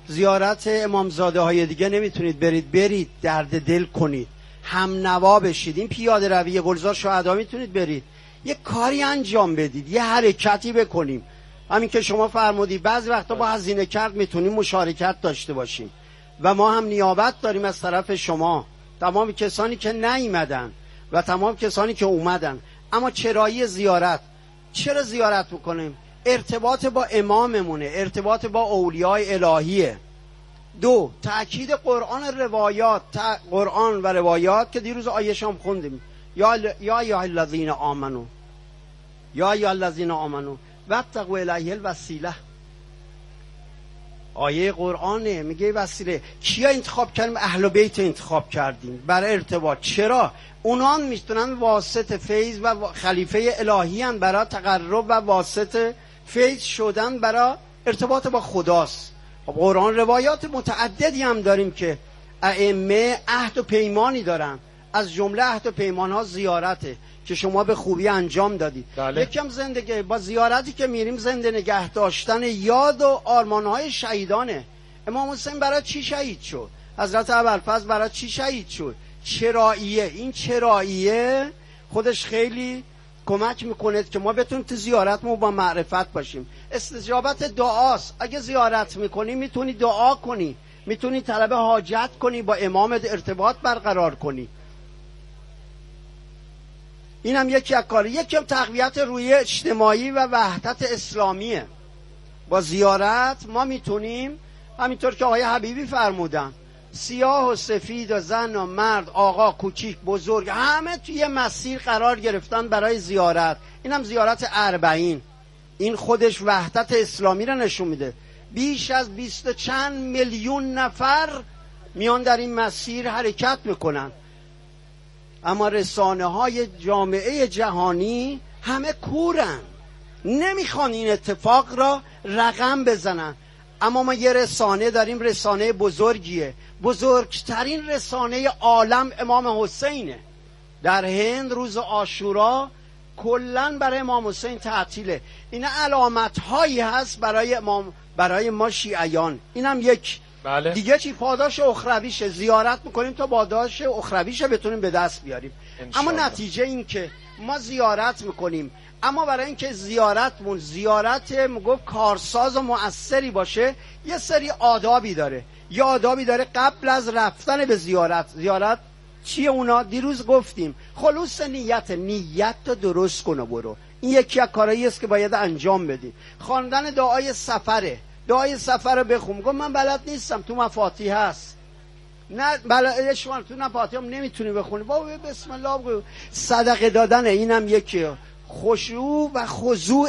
زیارت امامزاده های دیگه نمیتونید برید درد دل کنید، هم نوا بشید. این پیاده روی گلزار شهدا میتونید برید، یه کاری انجام بدید، یه حرکتی بکنیم. همین که شما فرمودید بعضی وقتا با هزینه کرد میتونیم مشارکت داشته باشیم و ما هم نیابت داریم از طرف شما، تمام کسانی که نیومدن و تمام کسانی که اومدن. اما چرایی زیارت، چرا زیارت میکنیم؟ ارتباط با اماممونه، ارتباط با اولیای الهیه. 2 تأکید قرآن و روایات که دیروز آیه‌شام خوندیم، یا ایها الذین آمنو، یا ایها الذین آمنو وابتغوا الیه الوسیله. آیه قرآنه، میگه وسیله. کیا انتخاب کردیم؟ اهل بیت انتخاب کردیم برای ارتباط. چرا؟ اونان میتونن واسط فیض و خلیفه الهی ان برای تقرب و واسط فیض شدن برای ارتباط با خداست. خب قرآن روایات متعددی هم داریم که ائمه عهد و پیمانی دارن، از جمله عهد و پیمان ها زیارته که شما به خوبی انجام دادید. بله. یکم زندگی با زیارتی که میریم زنده نگه داشتن یاد و آرمان های شهیدانه. امام حسین برای چی شهید شد؟ حضرت ابوالفضل برای چی شهید شد؟ چراییه. این چراییه خودش خیلی کمک میکنه که ما بتونیم تو زیارتمون با معرفت باشیم. استجابت دعاست. اگه زیارت میکنی میتونی دعا کنی، میتونی طلب حاجت کنی، با امامت ارتباط برقرار کنی. این هم یکی از کار. یکم تقویت روی اجتماعی و وحدت اسلامیه. با زیارت ما میتونیم همینطور که آقای حبیبی فرمودن، سیاه و سفید و زن و مرد، آقا کوچیک بزرگ، همه توی مسیر قرار گرفتن برای زیارت. این هم زیارت 40. این خودش وحدت اسلامی رو نشون میده. بیش از 20 چند میلیون نفر میان در این مسیر حرکت میکنن. اما رسانه های جامعه جهانی همه کورن، نمیخوان این اتفاق را رقم بزنن. اما ما یه رسانه داریم، رسانه بزرگیه، بزرگترین رسانه عالم امام حسینه. در هند روز عاشورا کلن برای امام حسین تعطیله. این علامت هایی هست برای ما شیعیان. اینم یک. بله. دیگه چی؟ پاداش اخرویشه. زیارت میکنیم تا پاداش اخرویشه بتونیم به دست بیاریم. اما نتیجه این که ما زیارت میکنیم، اما برای اینکه زیارت گفت کارساز و مؤثری باشه، یه سری آدابی داره. یه آدابی داره قبل از رفتن به زیارت چیه اونا؟ دیروز گفتیم خلوص نیت رو درست کن و برو. این یکی از کارهایی است که باید انجام بدی. خواندن دعای سفره. دعای سفر رو بخون. گفت من بلد نیستم، تو مفاتیح هست. نه بلدش تو مفاتیح هم نمیتونی بخونی. بابا بسم الله بگو. صدقه دادن اینم یکی. خشوع و خضوع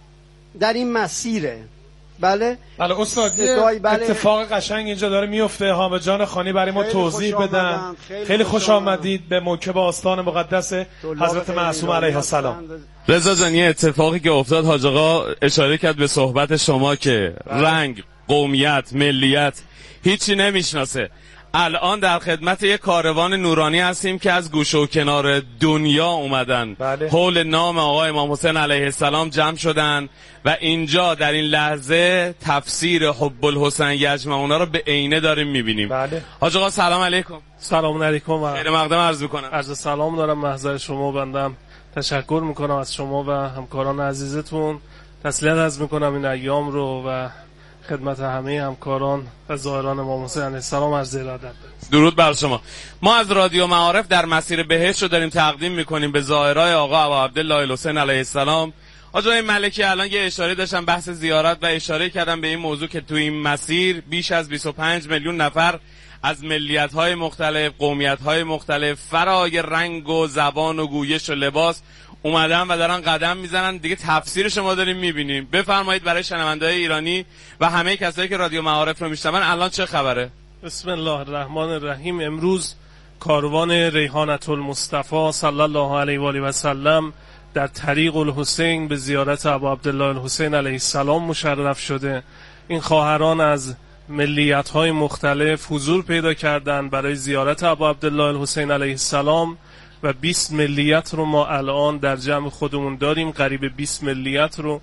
در این مسیره. بله استاد اتفاق قشنگ اینجا داره میفته. حامد جان خانی برای ما توضیح بدن. خیلی خوش آمدید به موکب آستان مقدس حضرت معصوم علیه السلام. رضا جان، یه اتفاقی که افتاد، حاج آقا اشاره کرد به صحبت شما که رنگ، قومیت، ملیت هیچی نمیشناسه. الان در خدمت یک کاروان نورانی هستیم که از گوشه و کنار دنیا اومدن. بله. حول نام آقای امام حسین علیه السلام جمع شدن و اینجا در این لحظه تفسیر حب الحسین یجمعونا رو به عینه داریم میبینیم. بله. حاج آقا سلام علیکم. سلام علیکم. خیر مقدم عرض میکنم. عرض سلام دارم محضر شما. بندم تشکر میکنم از شما و همکاران عزیزتون. تسلیت عرض میکنم این ایام رو و خدمت همه همکاران و زائران امام حسین علیه السلام عرض ارادت. درود بر شما. ما از رادیو معارف در مسیر بهشت رو داریم تقدیم میکنیم به زائرای آقا ابا عبدالله الحسین علیه السلام. آقای ملکی الان یه اشاره داشتم بحث زیارت و اشاره کردم به این موضوع که تو این مسیر بیش از 25 میلیون نفر از ملیت‌های مختلف، قومیت‌های مختلف، فرای رنگ و زبان و گویش و لباس اومدن و دارن قدم میزنن. دیگه تفسیرش ما داریم میبینیم. بفرمایید برای شنونده‌های ایرانی و همه کسایی که رادیو معارف رو میشنون الان چه خبره؟ بسم الله الرحمن الرحیم. امروز کاروان ریحانة المصطفى صلی الله علیه و آله و سلم در طریق الحسین به زیارت ابا عبدالله الحسین علیه السلام مشرف شده. این خواهران از ملیت‌های مختلف حضور پیدا کردند برای زیارت ابا عبدالله الحسین علیه السلام و 20 ملیت رو ما الان در جمع خودمون داریم. قریب 20 ملیت رو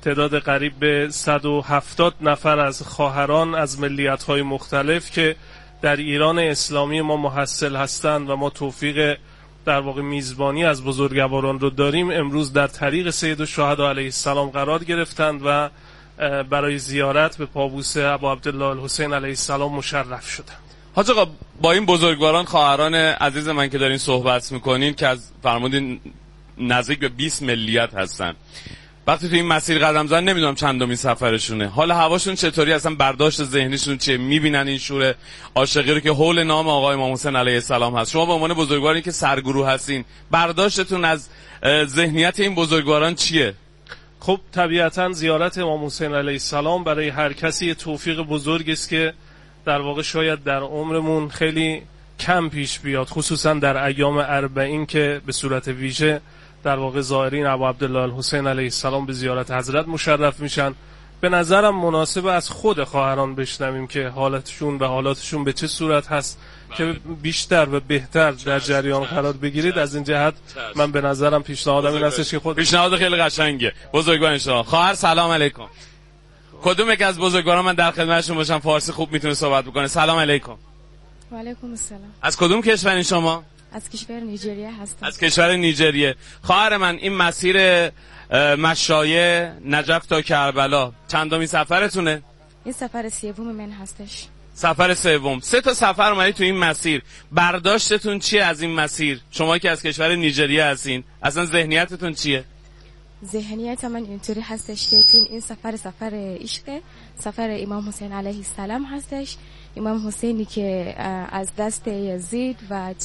تعداد قریب به 170 نفر از خواهران از ملیت‌های مختلف که در ایران اسلامی ما محصل هستند و ما توفیق در واقع میزبانی از بزرگواران رو داریم، امروز در طریق سید الشهدا علیه السلام قرار گرفتند و برای زیارت به پابوس ابا عبدالله الحسین علیه السلام مشرف شدند. حاج آقا، با این بزرگواران خواهران عزیز من که دارین صحبت میکنین که از فرمودین نزدیک به 20 ملیت هستن، وقتی تو این مسیر قدم زدن نمیدونم چندمین سفرشونه، حال هواشون چطوری، اصلا برداشت ذهنیشون چیه؟ میبینن این شور عاشقی رو که حول نام آقای امام حسین علیه السلام هست؟ شما به عنوان بزرگواری که سرگروه هستین، برداشتتون از ذهنیت این بزرگواران چیه؟ خب طبیعتا زیارت امام حسین علیه السلام برای هر کسی توفیق بزرگی است که در واقع شاید در عمرمون خیلی کم پیش بیاد، خصوصا در ایام 40 که به صورت ویژه در واقع زائرین ابا عبدالله الحسین علیه السلام به زیارت حضرت مشرف میشن. به نظرم مناسب از خود خواهران بشنویم که حالتشون و حالاتشون به چه صورت هست که بیشتر و بهتر در جریان قرار بگیرید. از این جهت من به نظرم پیشنهادم این هستش که خود پیشنهاد خیلی قشنگه. بزرگوار شما خواهر سلام علیکم. کدوم یک از بزرگواران من در خدمتشون باشم فارسی خوب میتونه صحبت بکنه؟ سلام علیکم. و علیکم السلام. از کدوم کشورین شما؟ از کشور نیجریه هستم. از کشور نیجریه. خواهر من، این مسیر مشایع نجف تا کربلا چندمین سفرتونه؟ این سفر سوم من هستش. سفر سوم. 3 تا سفر اومدی تو این مسیر، برداشتتون چیه از این مسیر؟ شما که از کشور نیجریه هستین، اصلا ذهنیتتون چیه؟ ذهنیت من اینطوری هستش که این سفر عشق، سفر امام حسین علیه السلام هستش. امام حسینی که از دست یزید و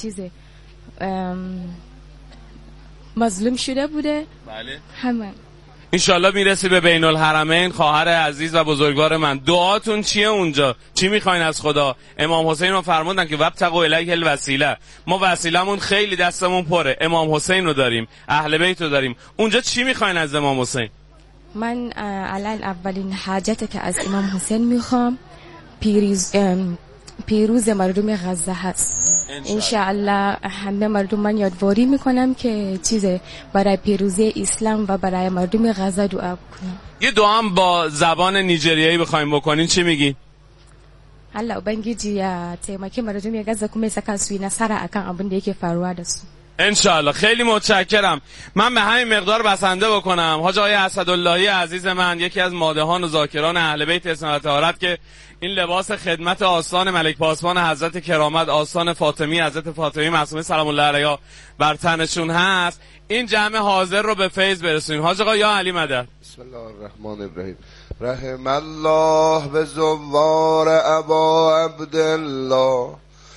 مظلوم شده بوده. بله. همین. انشالله میرسی به بین الحرمین. خواهر عزیز و بزرگوار من، دعاتون چیه اونجا؟ چی میخواین از خدا؟ امام حسین رو فرمودن که وابتغوا الیه الوسیله. ما وسیلمون خیلی دستمون پره، امام حسین رو داریم، اهل بیت رو داریم. اونجا چی میخواین از امام حسین؟ من الان اولین حاجت که از امام حسین میخوام پیروز مردم غزه هست. انشاءالله همه مردم من یادواری میکنم که برای پیروزی اسلام و برای مردم غزه دعا کنم. یه دعا هم با زبان نیجریایی بخوایم بکنین چی میگی؟ Allah ubangiji ya taimaki mardum gaza kuma ya saka su yi nasara akan abin da yake faruwa da su. انشاءالله. خیلی متشکرم. من به همین مقدار بسنده بکنم. حاج آقای اسداللهی عزیز من، یکی از مادحان و ذاکران اهل بیت اسم و طهارت که این لباس خدمت آستان ملک پاسبان حضرت کرامت، آستان فاطمی حضرت فاطمی معصومه سلام الله علیها بر تنشون هست، این جمع حاضر رو به فیض برسونیم. حاج آقا یا علی مدد. بسم الله الرحمن الرحیم. رحم الله به زوار ابا عبدالله،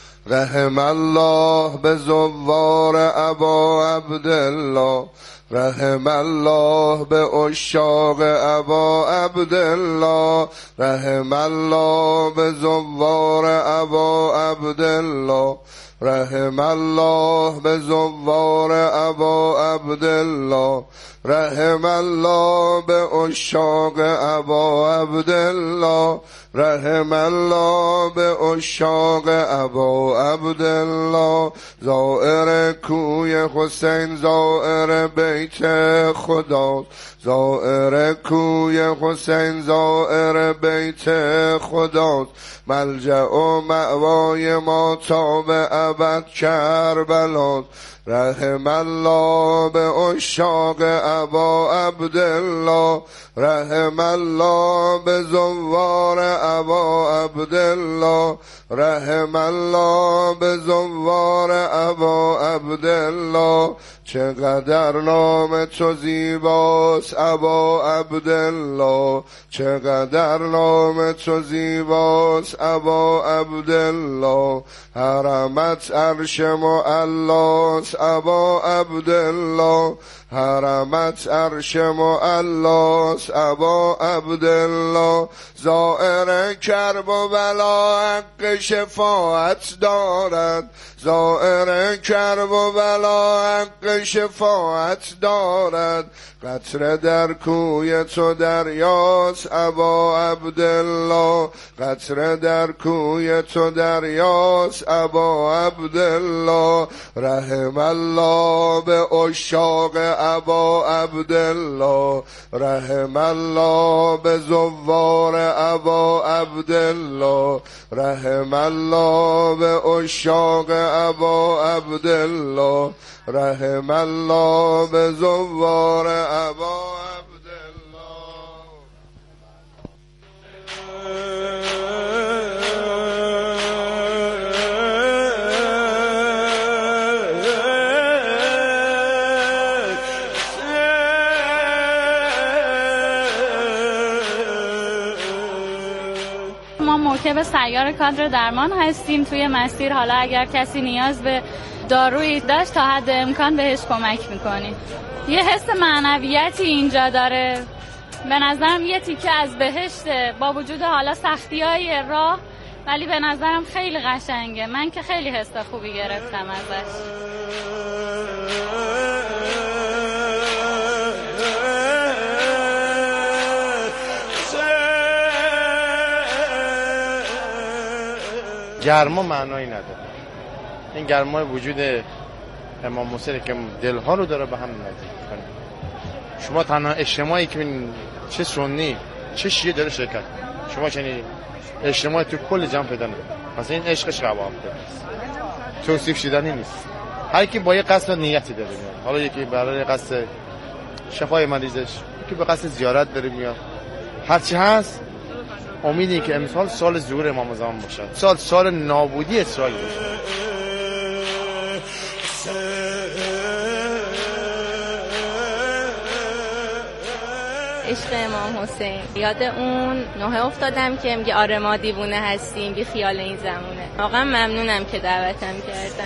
رحم الله به زوار ابا عبدالله، رحم الله به عشاق ابا عبدالله، رحم الله به زوار ابا عبدالله، رحم الله به زوار ابا عبدالله، رحم الله به عشاق ابا عبدالله، رحم الله به عشاق ابا عبدالله. زائر کوی حسین زائر بیت خدا، زائر کوی حسین زائر بیت خدا، ملجأ و مأوای ما تا به ابد کربلا. رحم الله به عشاق ابا عبدالله، رحم الله به زوار ابا عبدالله، رحم الله به زوار ابا عبدالله. چقدر نام تو زیباست ابا عبدالله، چقدر نام تو زیباست ابا عبدالله. حرمت عرش معلاست ابا عبدالله، حرمت عرش معلاست ابا عبدالله. زائر کرب و بلا حق شفاعت دارد، زائر کرب و بلا حق شفاعت دارد. قطره در کوی تو دریاست ابا عبدالله، قطره در کوی تو دریاست ابا عبدالله رحم الله به عشاق ابا عبدالله رحم الله به زوار ابا عبدالله رحم الله به عشاق ابا عبدالله رحم الله به زوار ابا ما موکب سیار کادر درمان هستیم توی مسیر. حالا اگر کسی نیاز به دارویی داشت تا حد امکان بهش کمک میکنیم. یه حس معنویتی اینجا داره، به نظرم یه تیکه از بهشته با وجود حالا سختی‌های راه، ولی به نظرم خیلی قشنگه. من که خیلی حس خوبی گرفتم ازش. گرما معنایی نداره. این گرمای وجود امام حسین که دلها رو داره به هم نزدیک کنه. شما تنها اجتماعی که چه سنی چه شیعه داره شرکت، شما چنین اجتماعی تو کل جمع پیدا نمی‌کنه. مثلا این عشقش قوام است، توصیف شدنی نیست. هر کی با یه قصد و نیتی داره میاد. حالا یکی برای قصد شفای مریضش، یکی به قصد زیارت داره میاد. هرچی هست امیدی که امسال سال ظهور امام زمان باشه، سال نابودی اسرائیل باشه. عشق امام حسین، یاد اون نوحه افتادم که میگه آره ما دیوونه هستیم، بی خیال این زمونه. واقعا ممنونم که دعوتم کردن.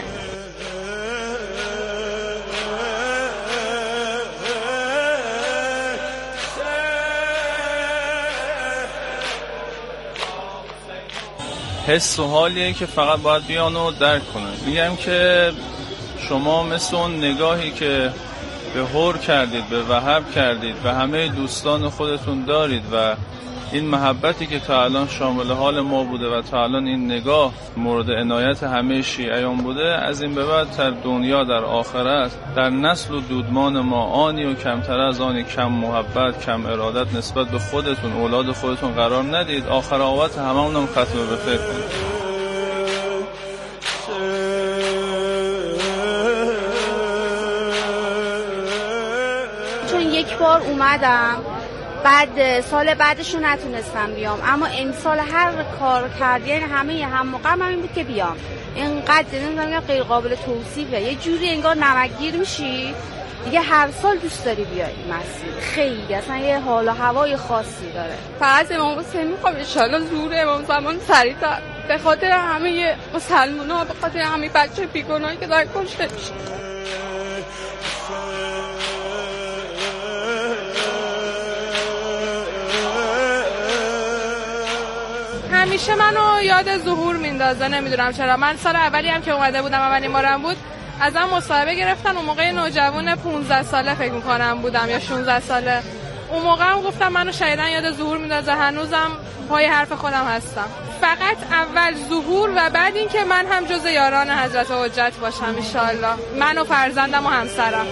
حس و حالیه که فقط باید بیان و درک کنن. میگم که شما مثل اون نگاهی که به هور کردید، به وهب کردید، به همه دوستان خودتون دارید و این محبتی که تا الان شامل حال ما بوده و تا الان این نگاه مورد عنایت همه شیعیان بوده، از این به بعد در دنیا در آخرت در نسل و دودمان ما آنی و کمتر از آنی کم محبت کم ارادت نسبت به خودتون اولاد خودتون قرار ندید. آخر آوت هممون هم ختم به خیر کنید. چون یک بار اومدم بعد سال بعدشون نتونستم بیام، اما امسال هر کار کردی یعنی همه هم موقعم این بود که بیام. اینقدر نمیدونم غیر قابل توصیفه، یه جوری انگار نمکگیر میشی دیگه، هر سال دوست داری بیای مسیر. خیلی اصلا یه حال و هوای خاصی داره. فقط امام حسین میخوام ان شاءالله ظهور امام زمان سریع‌تر، به خاطر همه مسلمان‌ها، به خاطر همه بچه بیگناهی که دارن کشته میشن. همیشه منو یاد ظهور میندازه، نمیدونم چرا. من سال اولی هم که اومده بودم، اولین بارم بود، ازم مصاحبه گرفتن. اون موقع نوجوان 15 ساله فکر می‌کنم بودم یا 16 ساله. اون موقع هم گفتم منو شایدن یاد ظهور میندازه، هنوزم پای حرف خودم هستم. فقط اول ظهور و بعد این که من هم جز یاران حضرت حجت باشم ان شاءالله، من و فرزندم و همسرم.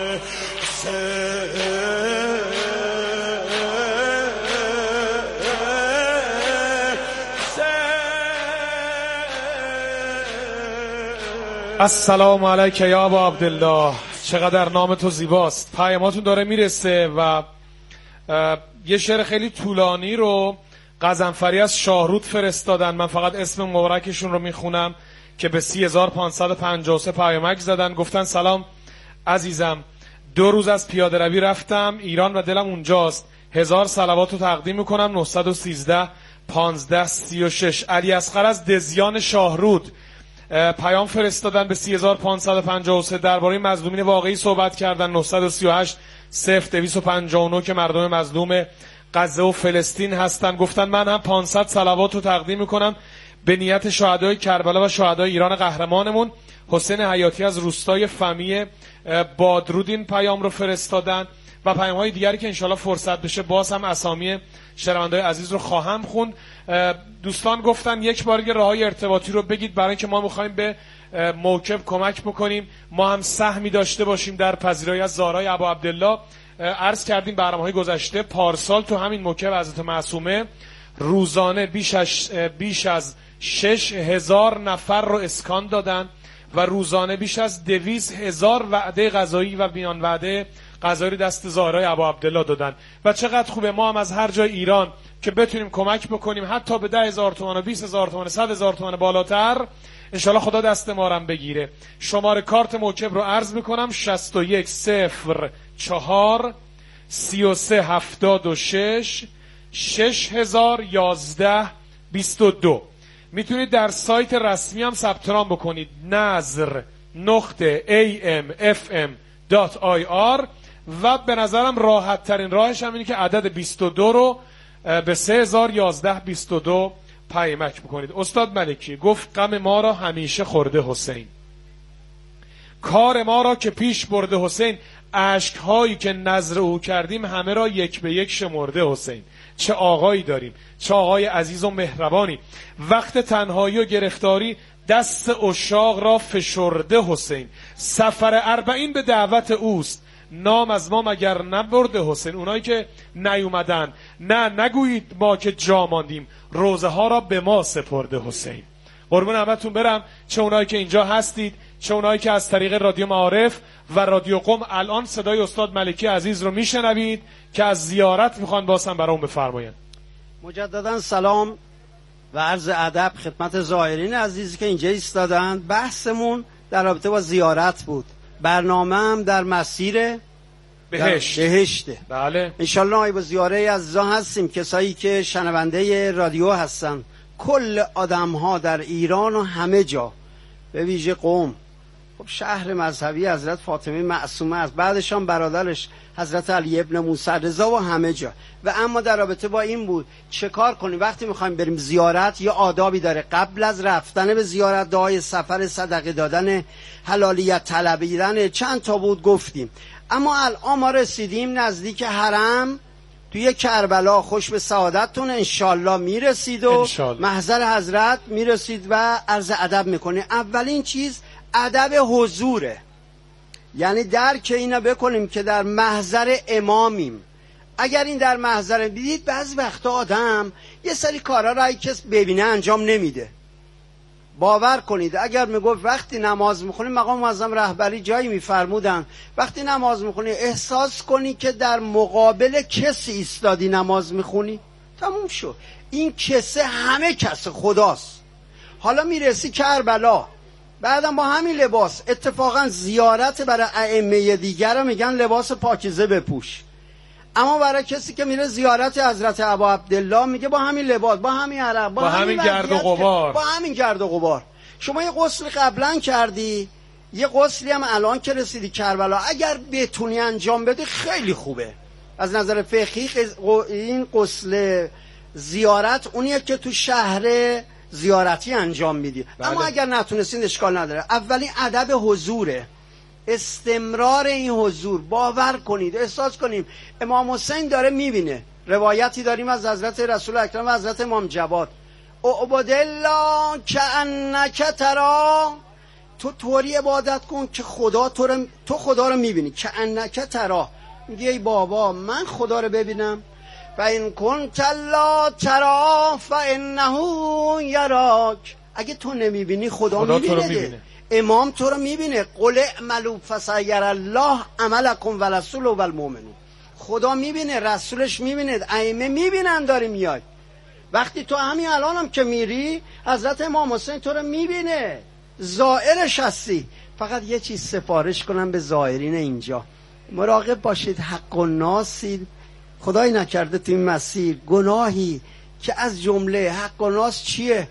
السلام علیک یا ابا عبدالله. چقدر نام تو زیباست. پیاماتون داره میرسه و یه شعر خیلی طولانی رو غضنفری از شاهرود فرستادن. من فقط اسم مبارکشون رو میخونم که به 3553 پیامک زدن. گفتن سلام عزیزم، 2 روز از پیاده روی رفتم ایران و دلم اونجاست. 1000 صلوات رو تقدیم میکنم. 913 1536. علی اصغر از دزیان شاهرود پیام فرستادن به 3553 درباره مظلومین واقعی صحبت کردن. 938 0259 که مردم مظلوم غزه و فلسطین هستن. گفتن من هم 500 صلوات رو تقدیم میکنم به نیت شهدای کربلا و شهدای ایران قهرمانمون. حسین حیاتی از روستای فمی بادرود این پیام رو فرستادن و پیام‌های دیگری که انشالله فرصت بشه باز هم اسامی شنونده‌های عزیز رو خواهم خوند. دوستان گفتن یک بار دیگه راههای ارتباطی رو بگید، برای اینکه ما می‌خوایم به موکب کمک بکنیم، ما هم سهمی داشته باشیم در پذیرایی از زارای ابا عبدالله. عرض کردیم برنامه‌های گذشته پارسال تو همین موکب حضرت معصومه روزانه بیش از 6,000 نفر رو اسکان دادن و روزانه بیش از 200,000 وعده غذایی و میان وعده غذایی دست زارای ابا عبدالله دادن. و چقدر خوبه ما هم از هر جای ایران که بتونیم کمک بکنیم، حتی به 10,000 تومان و 20,000 تومان 100,000 تومان بالاتر، انشالله خدا دست ما رو بگیره. شماره کارت موکب رو عرض میکنم: 6104 3376 6011 22. میتونید در سایت رسمی هم ثبت نام بکنید: nazr.amfm.ir. و به نظرم راحت ترین راهش هم اینه که عدد 22 رو به 3011-22 پیامک بکنید. استاد ملکی گفت غم ما را همیشه خورده حسین، کار ما را که پیش برده حسین، اشک‌هایی که نذر او کردیم همه را یک به یک شمرده حسین. چه آقایی داریم، چه آقای عزیز و مهربانی، وقت تنهایی و گرفتاری دست عشاق را فشرده حسین. سفر 40 به دعوت اوست، نام از ما مگر نبرده حسین. اونایی که نیومدن نگویید ما که جا ماندیم، روزه ها را به ما سپرده حسین. قربون همتون برم، چه اونایی که اینجا هستید، چه اونایی که از طریق رادیو معارف و رادیو قم الان صدای استاد ملکی عزیز رو میشنوید که از زیارت میخوان باسم برام بفرمایند. مجددا سلام و عرض ادب خدمت زائرین عزیزی که اینجا ایستادن. بحثمون در رابطه با زیارت بود. برنامه هم در مسیر بهشته. بله انشالله با زیاره عزیزان هستیم، کسایی که شنونده رادیو هستن، کل آدم ها در ایران و همه جا، به ویژه قم. خب شهر مذهبی حضرت فاطمه معصومه است، بعدش هم برادرش حضرت علی ابن موسی رضا و همه جا. و اما در رابطه با این بود چه کار کنیم وقتی میخوایم بریم زیارت. یا آدابی داره قبل از رفتن به زیارت: دعای سفر، صدقه دادن، حلالیت طلبیدن، چند تا بود گفتیم. اما الان ما رسیدیم نزدیک حرم، توی کربلا. خوش به سعادتتون انشالله میرسید و محضر حضرت میرسید و عرض ادب میکنه. اولین چیز ادب حضوره، یعنی درک اینا بکنیم که در محضر امامیم. اگر این در محضر دیدید، بعضی وقتا آدم یه سری کارا را کس ببینه انجام نمیده. باور کنید اگر میگفت وقتی نماز میخونی، مقام معظم رهبری جایی میفرمودن وقتی نماز میخونی احساس کنی که در مقابل کسی ایستادی نماز میخونی، تموم شد. این کسه همه کس خداست. حالا میرسی کربلا، بعدم با همین لباس، اتفاقا زیارت برای ائمه دیگر رو میگن لباس پاکیزه بپوش، اما برای کسی که میره زیارت حضرت ابا عبدالله میگه با همین لباس، با همین عرق، با همین گرد و غبار، با همین گرد و غبار. شما یه غسل قبلا کردی، یه غسلی هم الان که رسیدی کربلا اگر بتونی انجام بدی خیلی خوبه. از نظر فقهی این غسل زیارت اونیه که تو شهر زیارتی انجام میدی. بله. اما اگر نتونستین اشکال نداره. اولین ادب حضوره، استمرار این حضور. باور کنید، احساس کنیم امام حسین داره میبینه. روایتی داریم از حضرت رسول اکرم و حضرت امام جواد: اعبد الله کأنک ترا. تو طوری عبادت کن که تو خدا رو میبینی. کأنک ترا، میگه ای بابا من خدا رو ببینم. و این کنت لا ترا فانه یراک. اگه تو نمیبینی خدا میبینه. امام تو رو میبینه. قل اعملوا فسیر الله عملکم و رسوله و المؤمنون. خدا میبینه، رسولش میبینه، ائمه میبینن داری میای. وقتی تو همین الان هم که میری، حضرت امام حسین تو رو میبینه، زائرش هستی. فقط یه چیز سفارش کنم به زائرین اینجا: مراقب باشید، حق الناس خدای نکرده تو این مسیر گناهی که از جمله حق الناس چیه؟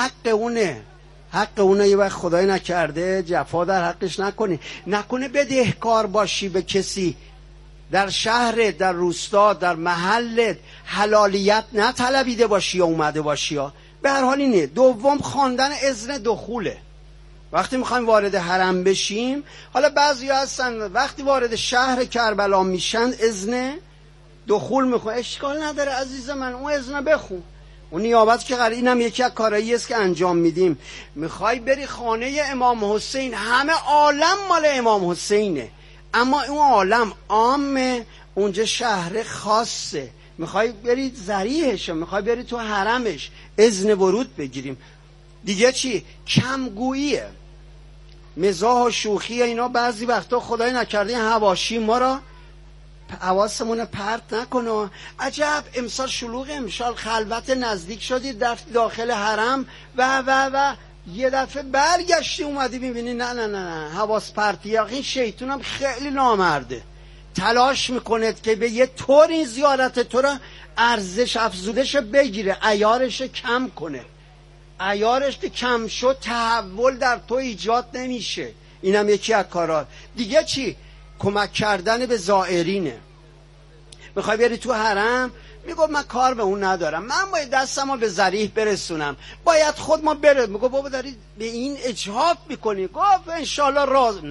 حق اونه یه وقت خدای نکرده جفا در حقش نکنه بدهکار باشی به کسی، در شهرت، در روستا، در محلت حلالیت نطلبیده باشی یا اومده باشی. به هر حال اینه. دوم خواندن اذن دخوله. وقتی میخوایم وارد حرم بشیم، حالا بعضی هستن وقتی وارد شهر کربلا میشن اذن دخول میخوان، اشکال نداره عزیز من، اون اذن بخون، اون نیابت که قراره. اینم یکی از کارهایی است که انجام میدیم. میخوای بری خانه امام حسین، همه عالم مال امام حسینه، اما اون عالم عامه، اونجا شهر خاصه. میخوای بری ذریحشه، میخوای بری تو حرمش، اذن ورود بگیریم. دیگه چی؟ کمگوییه، مزاح و شوخی اینا بعضی وقتا خدای نکرده حواشی ما را حواسمون پرت نکنه. عجب امسال شلوغ، امسال خلوت، نزدیک شدی رفتی داخل حرم و یه دفعه برگشتی اومدی میبینی نه حواس پرتی. این شیطون هم خیلی نامرده، تلاش میکنه که به یه طور این زیارت تو را ارزش افزودش بگیره، عیارش کم کنه. عیارش که کم شد تحول در تو ایجاد نمیشه. اینم یکی از کارات. دیگه چی؟ کمک کردن به زائرینه. میخوای بری تو حرم، میگو من کار به اون ندارم، من باید دستمو به ذریح برسونم، باید خود ما بره. میگو بابا داری به این اجحاف میکنی. گفت انشالله راز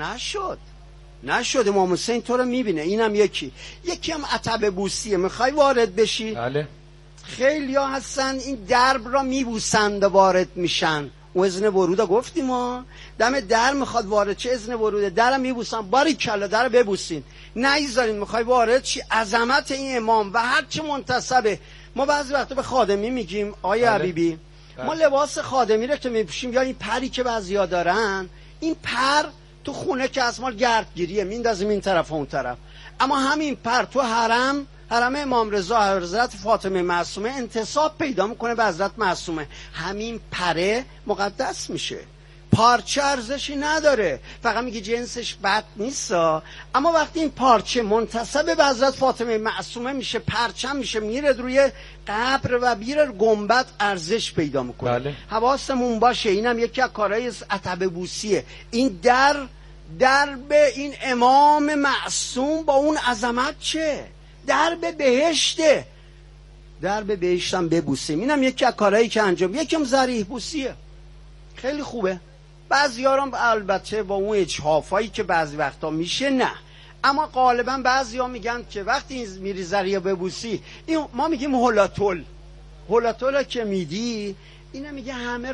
نشد. امام حسین تو رو میبینه. اینم یکی هم عتبه بوسیه. میخوای وارد بشی، بله، خیلی ها هستن این درب را میبوسند و وارد میشن. اون اذن ورود گفتیم ها، دم در میخواد وارد چه اذن وروده، درم میبوسن، باری کلا در ببوسین، نیذارین. میخوای وارد چی؟ عظمت این امام و هر چه منتسبه. ما بعضی وقتا به خادمی میگیم آیا حبیبی ما لباس خادمی رو که میپوشیم، یا این پری که بعضیا دارن، این پر تو خونه که از ما گردگیریه میندازیم این طرف و اون طرف، اما همین پر تو حرم امام رضا حضرت فاطمه معصومه انتساب پیدا میکنه به حضرت معصومه. همین پره مقدس میشه، پارچه ارزشی نداره، فقط میگه جنسش بد نیستا، اما وقتی این پارچه منتسب به حضرت فاطمه معصومه میشه، پرچم میشه، میره روی قبر و میره گنبد، ارزش پیدا میکنه. بله. حواسمون باشه. اینم یکی از کارهای عتبه بوسیه. این در به این امام معصوم با اون عظمت چه؟ در به بهشته، در به بهشتم ببوسیم. اینم یکی از کارهایی که انجام. یکم ذریح بوسیه، خیلی خوبه. بعضی‌ها هم البته با اون اجحافایی که بعضی وقتا میشه نه، اما غالبا بعضی‌ها میگن که وقتی میری ذریح ببوسی، این ما میگیم هلاتول که میدی، اینا میگه همه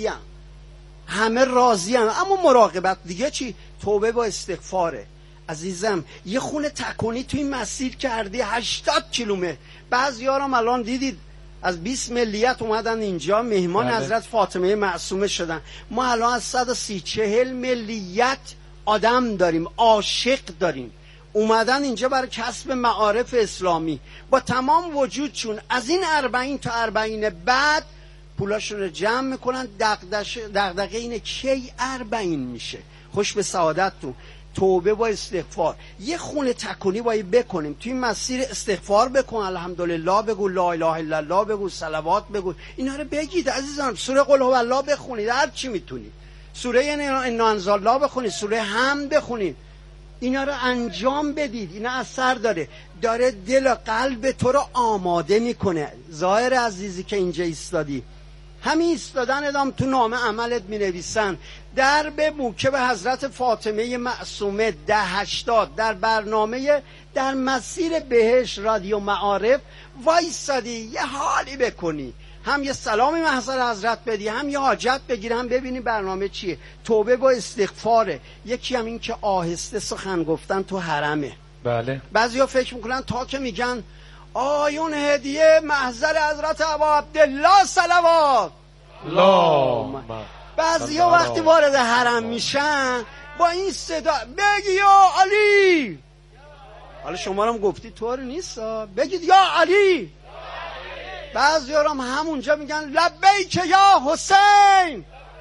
راضی‌ام، اما مراقبت. دیگه چی؟ توبه با استغفاره. عزیزم یه خونه تکونی توی این مسیر کردی 80 کیلومتر. بعضی‌ها هم الان دیدید از 20 ملیت اومدن اینجا مهمان حضرت فاطمه معصومه شدن. ما الان از 140 ملیت آدم داریم، عاشق داریم، اومدن اینجا برای کسب معارف اسلامی با تمام وجودشون. از این 40 تا 40 بعد پولاشون رو جمع میکنن. دغدغه اینه کی 40 میشه. خوش به سعادتتون. توبه با استغفار. یه خونه تکونی باید بکنیم توی مسیر. استغفار بکن، الحمدلله بگو، لا اله الا الله بگو، صلوات بگو، اینا رو بگید عزیزان. سوره قل هو الله بخونید، هر چی میتونید، سوره انا انزلنا بخونید، سوره حمد بخونید، اینا رو انجام بدید. اینا اثر داره دل و قلب تو رو آماده میکنه. ظاهر عزیزی که اینجا ایستادی، همین ایستادن ادام تو نامه عملت می نویسن. در به موکب حضرت فاطمه معصومه 1080 در برنامه در مسیر بهشت رادیو معارف وایسادی، یه حالی بکنی، هم یه سلامی محضر حضرت بدی، هم یه حاجت بگیری، هم ببینی برنامه چیه. توبه با استغفاره. یکی هم این که آهسته سخن گفتن تو حرمه. بله. بعضیا فکر میکنن تا که میگن آیون هدیه محضر حضرت ابا عبدالله صلوات اللهم، بعضیا وقتی وارد حرم میشن با این صدا بگی یا علی. حالا شما رو هم گفتی طور نیست، بگید یا علی. بعضیا هم همونجا میگن لبیک یا حسین.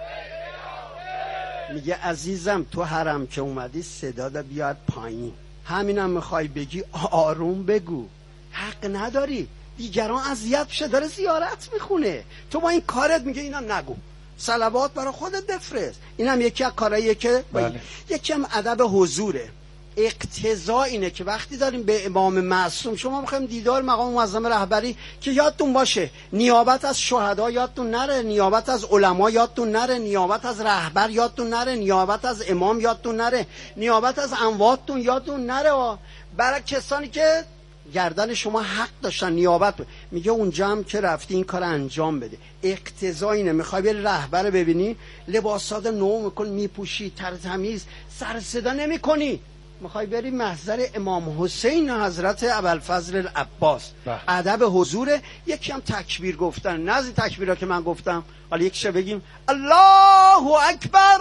میگه عزیزم تو حرم که اومدی صدا دا بیاد پایین. همینم میخوای بگی آروم بگو، حق نداری، دیگران اذیت شه، داره زیارت میخونه، تو با این کارت میگه اینا نگو، صلوات برای خودت بفرست. اینم یکی از کارهاییه که بله. یکی هم ادب حضوره. اقتضا اینه که وقتی داریم به امام معصوم، شما میخوایم دیدار مقام معظم رهبری که یادتون باشه نیابت از شهدا یادتون نره، نیابت از علما یادتون نره، نیابت از رهبر یادتون نره، نیابت از امام یادتون نره، نیابت از امواتتون یادتون نره. برای کسانی که گردن شما حق داشتن نیابت میگه اونجا هم که رفتی این کار انجام بده. اقتضا اینه. میخوای بری رهبر ببینی لباسات نو میکن، میپوشی، ترتمیز، سر صدا نمیکنی. میخوای بری محضر امام حسین حضرت ابوالفضل العباس، ادب حضور. یکی هم تکبیر گفتن، نه از این تکبیرها که من گفتم. حالا یکیش بگیم الله اکبر،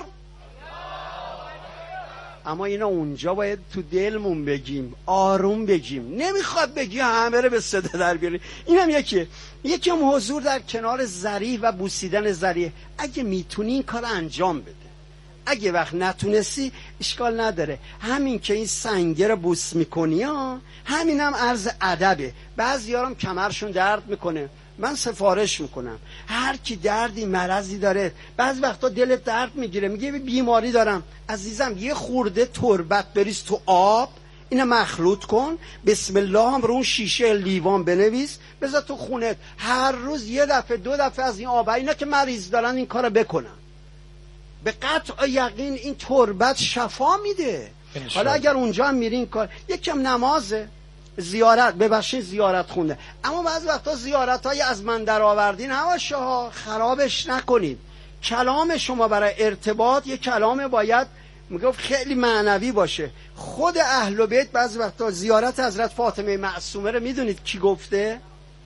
اما اینا اونجا باید تو دلمون بگیم، آروم بگیم. نمیخواد بگی همه رو به صدا در بیاری. اینم یکی هم حضور در کنار ذریح و بوسیدن ذریح. اگه میتونی این کار انجام بده، اگه وقت نتونستی اشکال نداره. همین که این سنگه رو بوس میکنی همین هم عرض ادبه. بعضی‌ها کمرشون درد میکنه، من سفارش میکنم هر کی دردی مرضی داره، بعضی وقتا دلت درد میگیره، میگه بیماری دارم، عزیزم یه خورده تربت بریز تو آب، اینو مخلوط کن، بسم الله هم رو اون شیشه لیوان بنویس، بذار تو خونت، هر روز یه دفعه 2 دفعه از این آب، اینا که مریض دارن این کارو بکنن، به قطع یقین این تربت شفا میده. حالا اگر اونجا هم میرین کار، یکم نمازه، زیارت، ببخشید زیارت خونده، اما بعضی وقتا زیارت های از من در آوردین نباشه ها، خرابش نکنید. کلام شما برای ارتباط یه کلام باید میگفت خیلی معنوی باشه. خود اهل بیت بعضی وقتا زیارت حضرت فاطمه معصومه رو میدونید کی گفته؟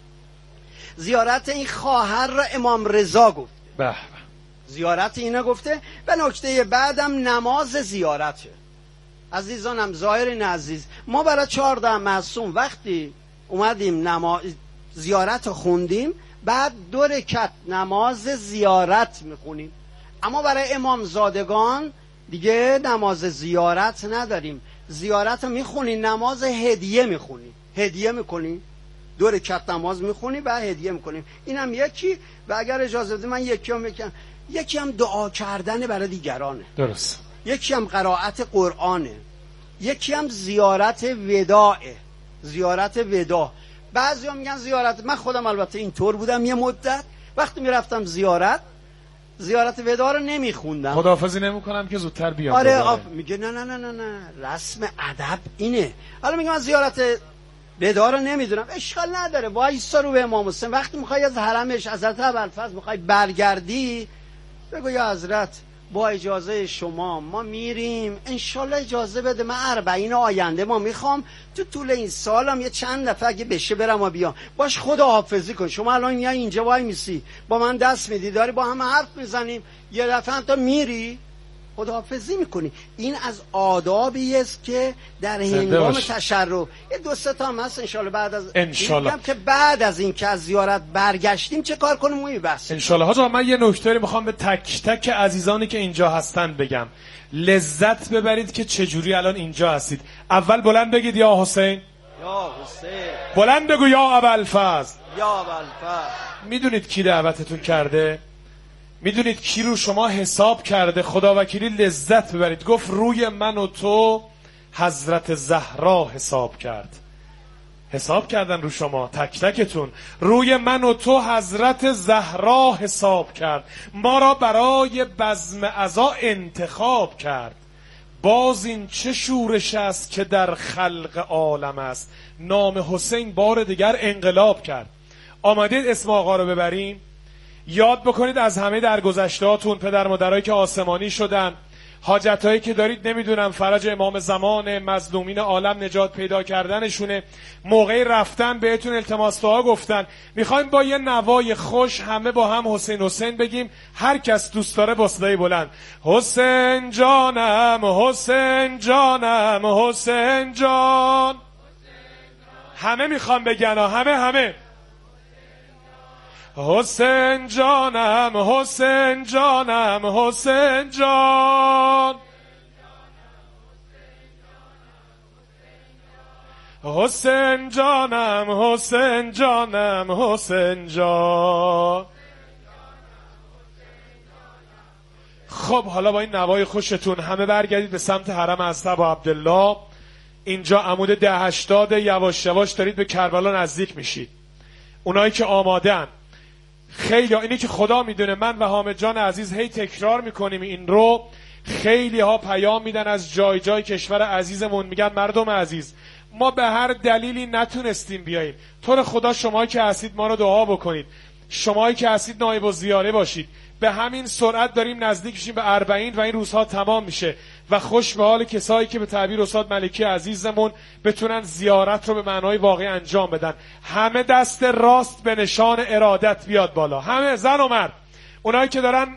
زیارت این خواهر را امام رضا گفته. به زیارت اینا گفته. و نکته بعدم نماز زیارته. عزیزانم ظاهرین عزیز، ما برای 14 معصوم وقتی اومدیم زیارت خوندیم، بعد 2 رکعت نماز زیارت میخونیم. اما برای امامزادگان دیگه نماز زیارت نداریم. زیارت میخونی، نماز هدیه میخونی، هدیه میکنی، 2 رکعت نماز میخونی و هدیه میکنیم. اینم یکی. و اگر اجازه بدید من یکی هم دعا کردن برای دیگرانه. درست. یکی هم قرائت قرآنه، یکی هم زیارت وداعه، زیارت ودا. بعضی هم میگن زیارت، من خودم البته اینطور بودم یه مدت، وقتی میرفتم زیارت ودا رو نمیخوندم، خداحافظی نمیکنم که زودتر بیام. آره میگه نه رسم ادب اینه. حالا میگه من زیارت ودا رو نمیدونم، اشکال نداره، وایسا رو به امام حسین. وقتی میخوای از حرمش حضرت ابوالفضل میخوای برگردی، بگو یا حضرت با اجازه شما ما میریم، انشالله اجازه بده من 40 آینده ما میخوام تو طول این سالم یه چند دفعه اگه بشه برم و بیام. باش خداحافظی کن. شما الان میای اینجا وای میسی با من دست میدی، داری با هم حرف میزنیم، یه دفعه هم تا میری خداحافظی میکنی. این از آدابی است که در هنگام تشرف یه 2-3 تا هم هست انشالله. بعد از میگم که بعد از این که از زیارت برگشتیم چه کار کنیم اون بس انشالله. حاجا من یه نکته رو میخوام به تک تک عزیزانی که اینجا هستن بگم، لذت ببرید که چجوری الان اینجا هستید. اول بلند بگید یا حسین، یا حسین، بلند بگو یا ابوالفضل، یا ابوالفضل. میدونید کی دعوتتون کرده؟ میدونید کی رو شما حساب کرده؟ خدا وکیلی لذت ببرید. گفت روی من و تو حضرت زهرا حساب کرد. حساب کردن رو شما، تک تکتون. روی من و تو حضرت زهرا حساب کرد، ما را برای بزم عزا انتخاب کرد. باز این چه شورش است که در خلق عالم است، نام حسین بار دیگر انقلاب کرد. آمدید اسم آقا رو ببریم، یاد بکنید از همه درگذشتهاتون، پدر مادرایی که آسمانی شدن، حاجتایی که دارید نمیدونم فرج امام زمان، مظلومین عالم نجات پیدا کردنشونه، موقع رفتن بهتون التماس دعا گفتن. میخوایم با یه نوای خوش همه با هم حسین حسین بگیم، هر کس دوست داره با صدای بلند حسین جانم، حسین جانم، حسین جان. همه میخوام بگن، همه حسین جانم، حسین جانم، حسین جان. حسین جانم، حسین جانم، حسین جان. خب حالا با این نوای خوشتون همه برگردید به سمت حرم حضرت ابوعبدالله. اینجا عمود 1080 یواش یواش دارید به کربلا نزدیک میشید. اونایی که آمادن، خیلی اینی که خدا میدونه، من و حامد جان عزیز هی تکرار میکنیم این رو، خیلی ها پیام میدن از جای جای کشور عزیزمون، میگن مردم عزیز ما به هر دلیلی نتونستیم بیاییم، تو رو خدا شمایی که هستید ما رو دعا بکنید، شمایی که هستید نایب الزیاره باشید. به همین سرعت داریم نزدیک میشیم به 40 و این روزها تمام میشه و خوش به حال کسایی که به تعبیر استاد ملکی عزیزمون بتونن زیارت رو به معنای واقعی انجام بدن. همه دست راست به نشان ارادت بیاد بالا، همه زن و مرد، اونایی که دارن